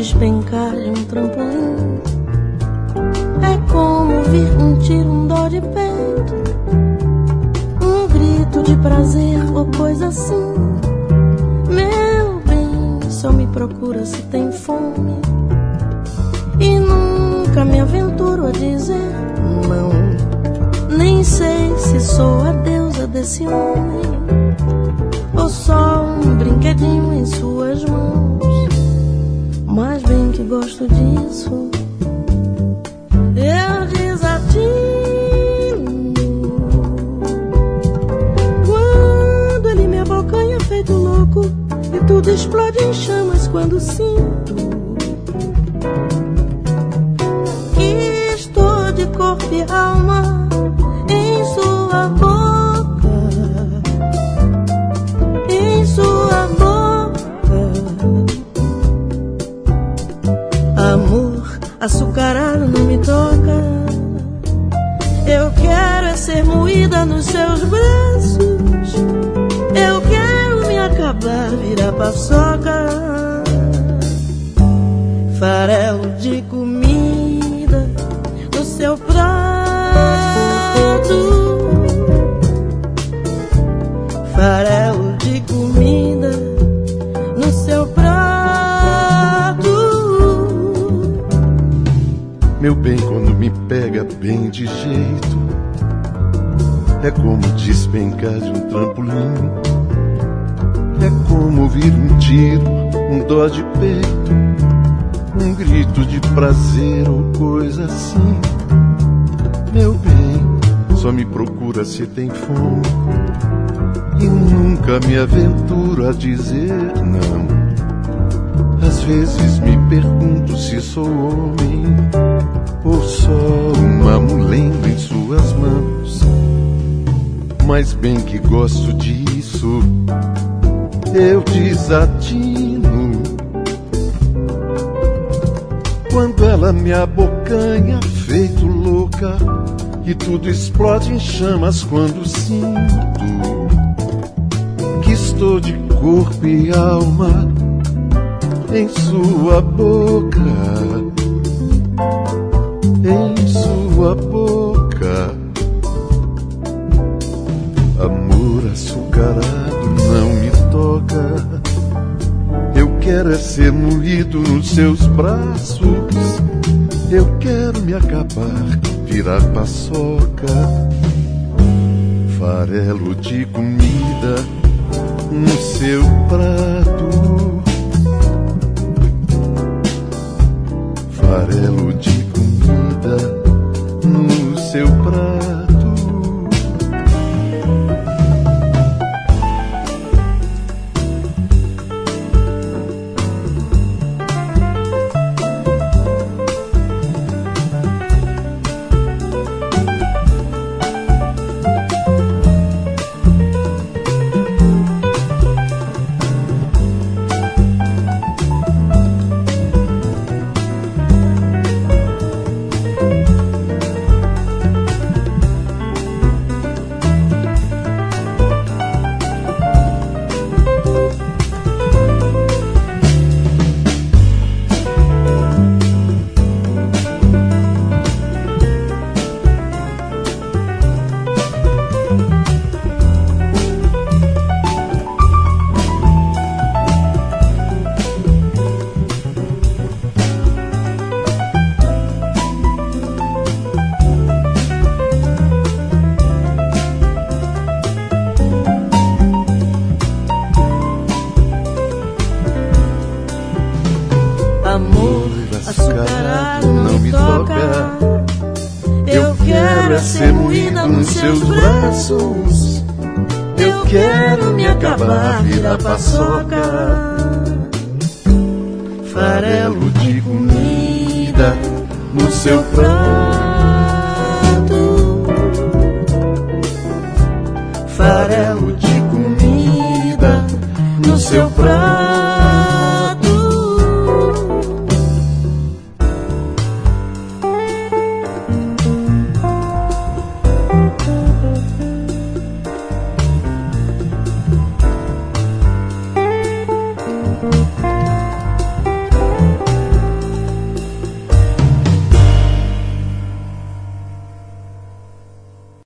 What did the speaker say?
despencar de um trampolim. É como ouvir um tiro, um dó de peito, um grito de prazer ou coisa assim. Meu bem, só me procura se tem fome, e nunca me aventuro a dizer não. Nem sei se sou a deusa desse homem ou só um brinquedinho em suas mãos. Mas bem que gosto disso, eu desatino quando ele me abocanha feito louco e tudo explode em chamas quando sinto que estou de corpo e alma em sua boca, em sua boca. Amor açucarado não me toca, eu quero é ser moída nos seus braços, eu quero me acabar, virar paçoca. Farelo de comida no seu prato, farelo de comida no seu prato. Meu bem, quando me pega bem de jeito, é como despencar de um trampolim. É como ouvir um tiro, um dó de peito, um grito de prazer ou coisa assim. Meu bem, só me procura se tem fome, e nunca me aventuro a dizer não. Às vezes me pergunto se sou homem ou só uma mulenda em suas mãos. Mas bem que gosto disso, eu desatino quando ela me abocanha feito louca e tudo explode em chamas quando sinto que estou de corpo e alma em sua boca, em sua boca. Amor açucarado não me toca, eu quero é ser moído nos seus braços, eu quero me acabar, virar paçoca. Farelo de comida no seu prato, farelo de comida no seu prato. Amor açucarado não me toca, eu quero é ser moída nos seus braços, eu quero me acabar, virar paçoca. Farelo de comida no seu prato,